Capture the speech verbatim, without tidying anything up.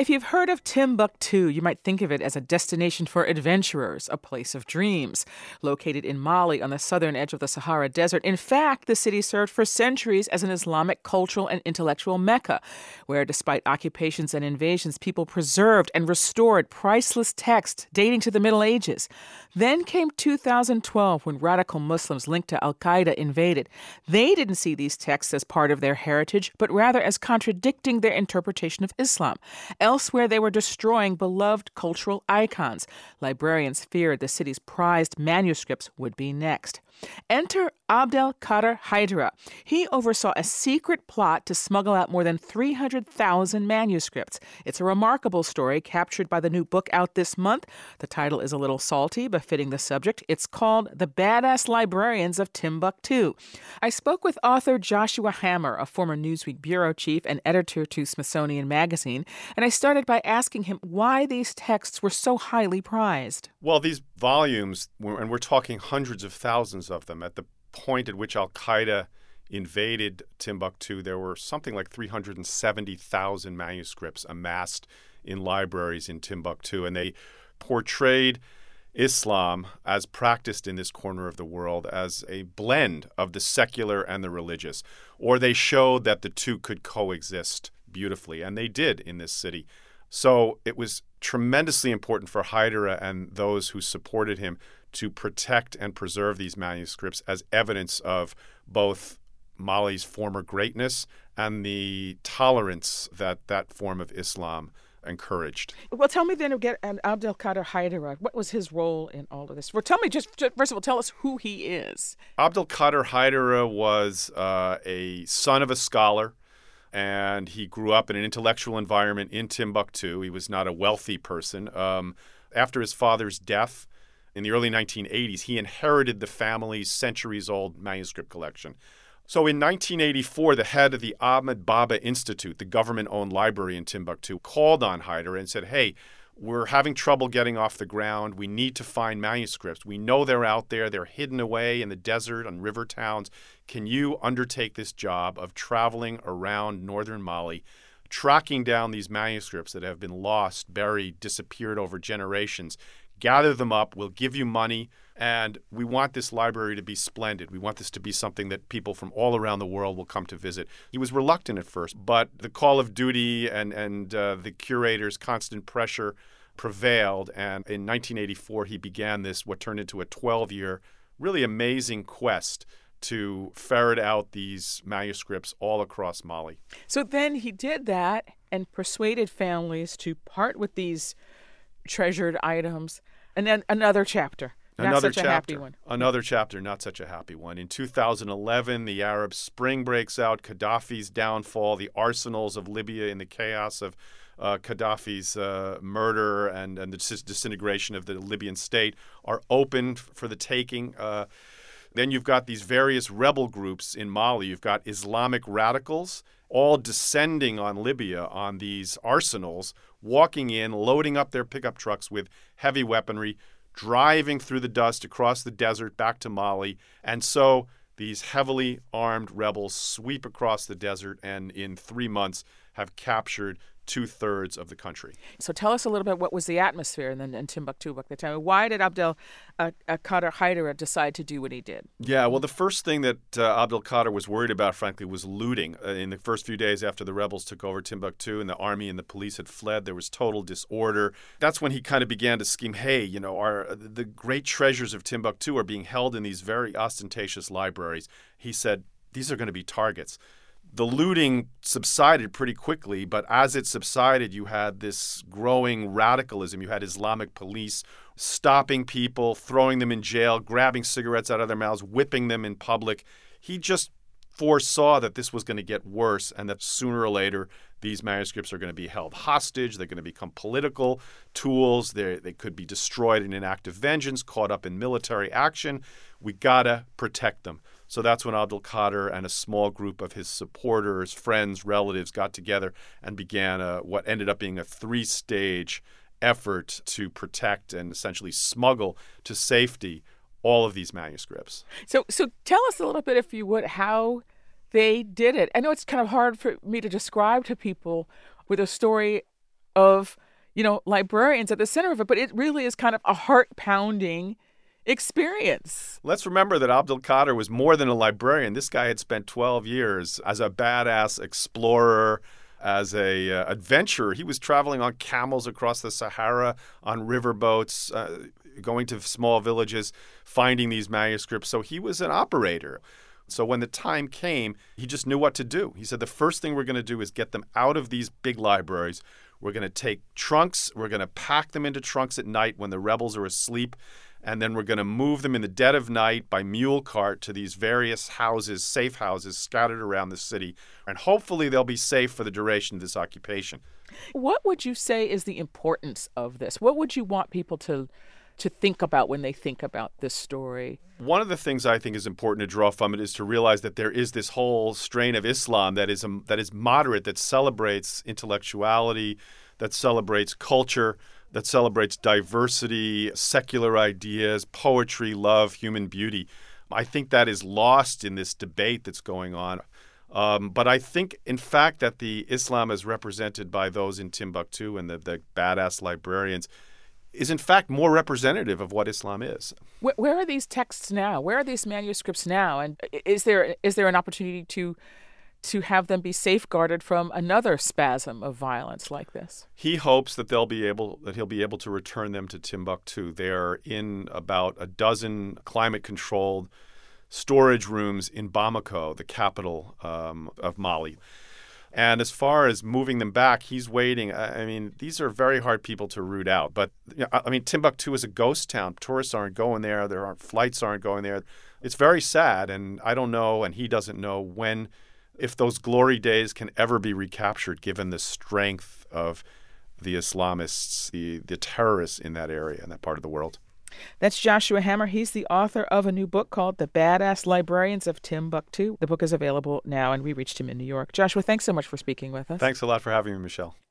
If you've heard of Timbuktu, you might think of it as a destination for adventurers, a place of dreams. Located in Mali on the southern edge of the Sahara Desert, in fact, the city served for centuries as an Islamic cultural and intellectual mecca, where despite occupations and invasions, people preserved and restored priceless texts dating to the Middle Ages. Then came two thousand twelve, when radical Muslims linked to al-Qaeda invaded. They didn't see these texts as part of their heritage, but rather as contradicting their interpretation of Islam. Elsewhere, they were destroying beloved cultural icons. Librarians feared the city's prized manuscripts would be next. Enter Abdelkader Haidara. He oversaw a secret plot to smuggle out more than three hundred thousand manuscripts. It's a remarkable story captured by the new book out this month. The title is a little salty, befitting the subject. It's called The Badass Librarians of Timbuktu. I spoke with author Joshua Hammer, a former Newsweek bureau chief and editor to Smithsonian Magazine, and I started by asking him why these texts were so highly prized. Well, these volumes, and we're talking hundreds of thousands of them, at the point at which al-Qaeda invaded Timbuktu, there were something like three hundred seventy thousand manuscripts amassed in libraries in Timbuktu, and they portrayed Islam as practiced in this corner of the world as a blend of the secular and the religious, or they showed that the two could coexist beautifully, and they did in this city. So it was tremendously important for Haidara and those who supported him to protect and preserve these manuscripts as evidence of both Mali's former greatness and the tolerance that that form of Islam encouraged. Well, tell me then again, Abdelkader Haidara, what was his role in all of this? Well, tell me just, just first of all, tell us who he is. Abdelkader Haidara was uh, a son of a scholar, and he grew up in an intellectual environment in Timbuktu. He was not a wealthy person. Um, after his father's death in the early nineteen eighties, he inherited the family's centuries-old manuscript collection. So in nineteen eighty-four, the head of the Ahmed Baba Institute, the government-owned library in Timbuktu, called on Haidara and said, hey, we're having trouble getting off the ground. We need to find manuscripts. We know they're out there. They're hidden away in the desert and river towns. Can you undertake this job of traveling around northern Mali, tracking down these manuscripts that have been lost, buried, disappeared over generations? Gather them up. We'll give you money. And we want this library to be splendid. We want this to be something that people from all around the world will come to visit. He was reluctant at first, but the call of duty and, and uh, the curator's constant pressure prevailed. And in nineteen eighty-four, he began this, what turned into a twelve-year, really amazing quest to ferret out these manuscripts all across Mali. So then he did that and persuaded families to part with these treasured items. And then another chapter. Not Another such chapter, a happy one. Another chapter, not such a happy one. In two thousand eleven, the Arab Spring breaks out, Gaddafi's downfall, the arsenals of Libya in the chaos of uh, Gaddafi's uh, murder and, and the dis- disintegration of the Libyan state are open for the taking. Uh, then you've got these various rebel groups in Mali. You've got Islamic radicals all descending on Libya on these arsenals, walking in, loading up their pickup trucks with heavy weaponry, driving through the dust across the desert back to Mali. And so these heavily armed rebels sweep across the desert and in three months have captured two-thirds of the country. So tell us a little bit, what was the atmosphere in, in Timbuktu at the time? Why did Abdel uh, uh, Kader Haidara decide to do what he did? Yeah, well, the first thing that uh, Abdelkader was worried about, frankly, was looting. Uh, in the first few days after the rebels took over Timbuktu and the army and the police had fled, there was total disorder. That's when he kind of began to scheme, hey, you know, our the great treasures of Timbuktu are being held in these very ostentatious libraries. He said, these are going to be targets. The looting subsided pretty quickly, but as it subsided, you had this growing radicalism. You had Islamic police stopping people, throwing them in jail, grabbing cigarettes out of their mouths, whipping them in public. He just foresaw that this was going to get worse and that sooner or later these manuscripts are going to be held hostage. They're going to become political tools. They're, they could be destroyed in an act of vengeance, caught up in military action. We got to protect them. So that's when Abdelkader and a small group of his supporters, friends, relatives got together and began a, what ended up being a three-stage effort to protect and essentially smuggle to safety all of these manuscripts. So so tell us a little bit, if you would, how they did it. I know it's kind of hard for me to describe to people with a story of, you know, librarians at the center of it. But it really is kind of a heart-pounding experience. Let's remember that Abdul Qadir was more than a librarian. This guy had spent twelve years as a badass explorer, as a uh, adventurer. He was traveling on camels across the Sahara, on riverboats, uh, going to small villages, finding these manuscripts. So he was an operator. So when the time came, he just knew what to do. He said, the first thing we're going to do is get them out of these big libraries. We're going to take trunks. We're going to pack them into trunks at night when the rebels are asleep. And then we're going to move them in the dead of night by mule cart to these various houses, safe houses scattered around the city. And hopefully they'll be safe for the duration of this occupation. What would you say is the importance of this? What would you want people to to think about when they think about this story? One of the things I think is important to draw from it is to realize that there is this whole strain of Islam that is um, that is moderate, that celebrates intellectuality, that celebrates culture, that celebrates diversity, secular ideas, poetry, love, human beauty. I think that is lost in this debate that's going on. Um, but I think, in fact, that the Islam as represented by those in Timbuktu and the, the badass librarians is, in fact, more representative of what Islam is. Where, where are these texts now? Where are these manuscripts now? And is there is there an opportunity to to have them be safeguarded from another spasm of violence like this? He hopes that they'll be able that he'll be able to return them to Timbuktu. They're in about a dozen climate-controlled storage rooms in Bamako, the capital um, of Mali. And as far as moving them back, he's waiting. I mean, these are very hard people to root out. But, you know, I mean, Timbuktu is a ghost town. Tourists aren't going there. There aren't flights aren't going there. It's very sad. And I don't know, and he doesn't know when, if those glory days can ever be recaptured, given the strength of the Islamists, the, the terrorists in that area, in that part of the world. That's Joshua Hammer. He's the author of a new book called The Badass Librarians of Timbuktu. The book is available now, and we reached him in New York. Joshua, thanks so much for speaking with us. Thanks a lot for having me, Michelle.